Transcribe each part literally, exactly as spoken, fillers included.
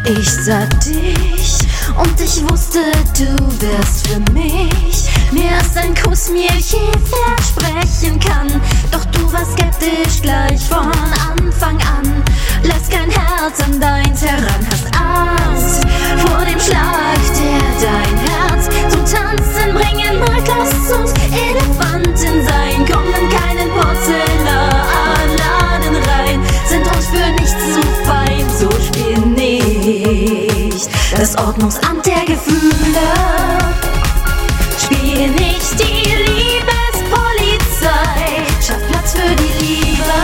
Ich sah dich und ich wusste, du wärst für mich mehr als ein Kuss mir je versprechen kann. Doch du warst skeptisch gleich von Anfang an. Lässt kein Herz an deins heran, hast Angst vor dem Schlag, der dein Herz zum Tanzen bringen mag. Lass uns Elefanten sein, kommen in keinen Porzellanen rein, sind uns für nichts zu fein, so spiel nicht das Ordnungsamt der Gefühle. Spiel nicht die Liebespolizei, schaff Platz für die Liebe.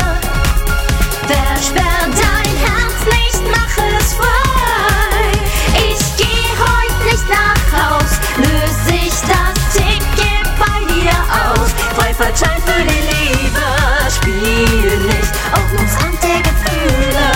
Versperr dein Herz nicht, mach es frei. Ich geh heut nicht nach Haus, löse ich das Ticket bei dir aus. Freifahrtschein für die Liebe, spiel nicht Ordnungsamt der Gefühle.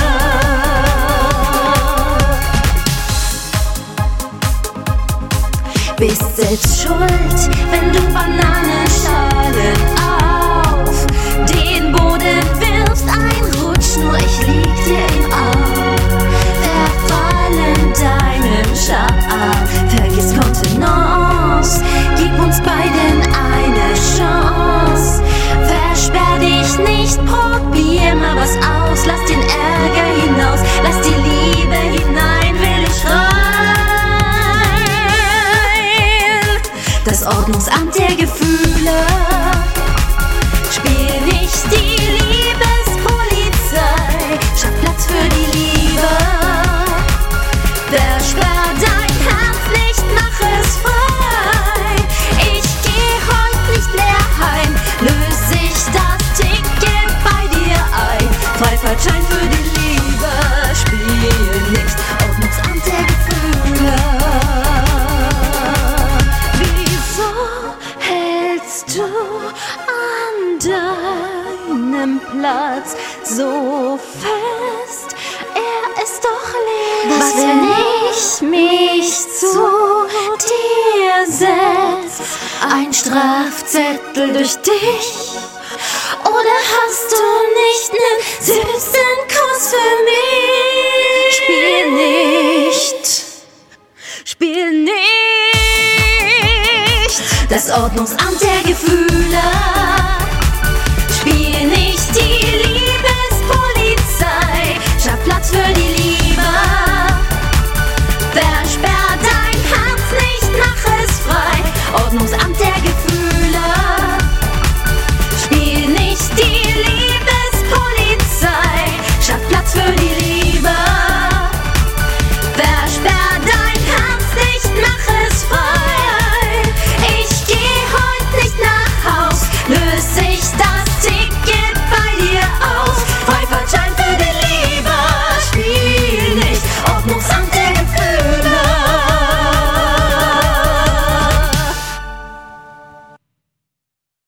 Bist selbst schuld, wenn du Bananenschalen auf den Boden wirfst. Ein Rutsch, nur ich lieg dir im Arm. Verfall in deinem Schal, vergiss Kontenance, gib uns beiden eine Chance. Versperr dich nicht, probier mal was aus. Lass den Ärger hinaus, lass die Liebe hinein, will ich rein. Das Ordnungsamt der Gefühle. Spiel nicht die Liebespolizei, schaff Platz für die Liebe. Versperr dein Herz nicht, mach es frei. Ich geh heut nicht mehr heim, löse ich das Ticket bei dir ein. Freifahrtschein für die Liebe, spiel nicht Ordnungsamt der Gefühle. Wieso hältst du an deinem Platz so fest? Er ist doch leer. Was, wenn ich mich zu dir setz? Ein Strafzettel durch dich? Oder hast du nicht nen süßen Kuss für mich? Spiel nicht, spiel nicht das Ordnungsamt der Gefühle.